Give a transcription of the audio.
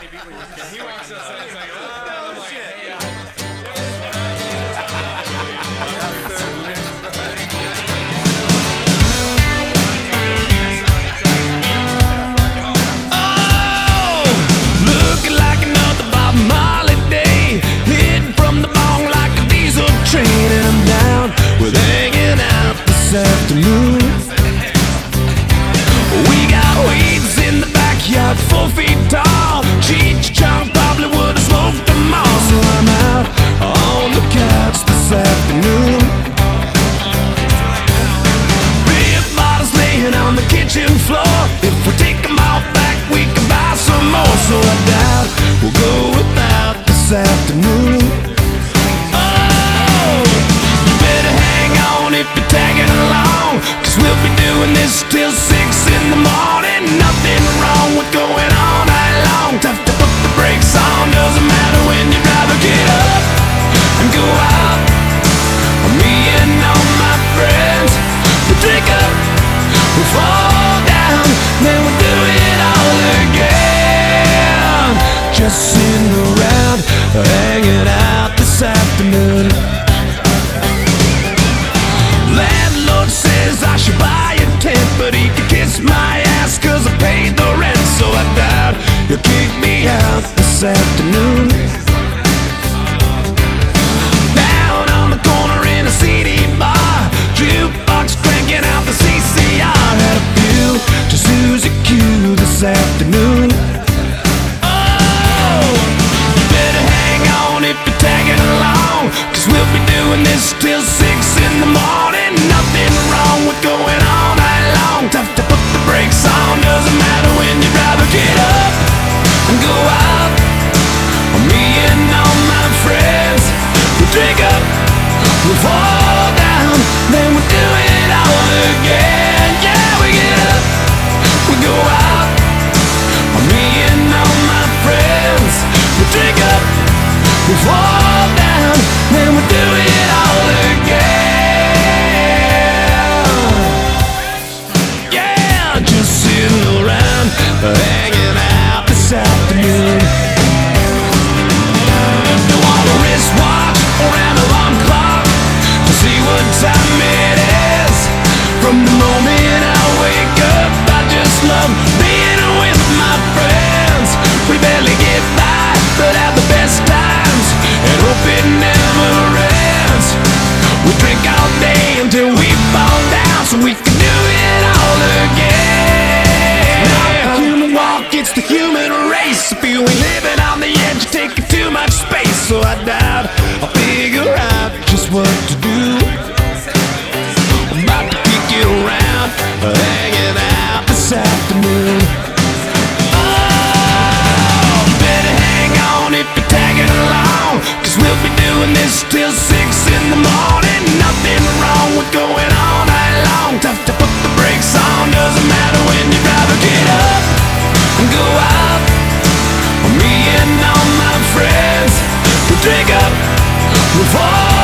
He walks outside, he's like, oh, shit. Looking like another Bob Marley day, hitting from the bong like a diesel train, and I'm down with hanging out this afternoon. We got weeds in the backyard, 4 feet tall. Cheech Chong probably would've smoked them all, so I'm out on the couch this afternoon. Beer bottles laying on the kitchen floor. If we take them all back, we can buy some more. So I doubt we'll go without this afternoon. Oh, you better hang on if you're tagging along, 'cause we'll be doing this till 6 in the morning. Nothing wrong with going all night long. Tough to put the brakes on, doesn't matter when you drive or get up and go out. Me and all my friends, we drink up, we fall down, then we do it all again. Just sitting around, hanging out this afternoon. Landlord says I should buy a tent, but he can kiss my ass 'cause I paid the rent. So I doubt he'll kick me out this afternoon. Down on the corner in a CD bar, jukebox cranking out the CCR. Had a few to Susie Q this afternoon. Oh, you better hang on if you're tagging along, 'cause we'll be doing this till 6 in the morning. Nothing wrong with going all night long. Tough to put the brakes on, doesn't matter when you drive or get up and go out. Me and all my friends, we drink up, we fall down, then we do it all again. Yeah, we get up, we go out. Me and all my friends, we drink up, we fall down, then we do it all again. Yeah, just sitting around, hanging out this afternoon. Wristwatch or an alarm clock to see what time it is. From the moment I wake up, I just love being with my friends. We barely get by, but have the best times, and hope it never ends. We drink all day until we fall down, so we can do it all again. Not the human walk, it's the human race. If you ain't living on the edge, you're taking too much space. So I doubt I'll figure out just what to do. I'm about to kick you around, hanging out this afternoon. Oh, better hang on if you're tagging along, 'cause we'll be doing this till 6 in the morning. Nothing wrong with going all night long. Tough to put the brakes on, doesn't matter when you drive or get up and go out. Me and all my friends, we drink up, we fall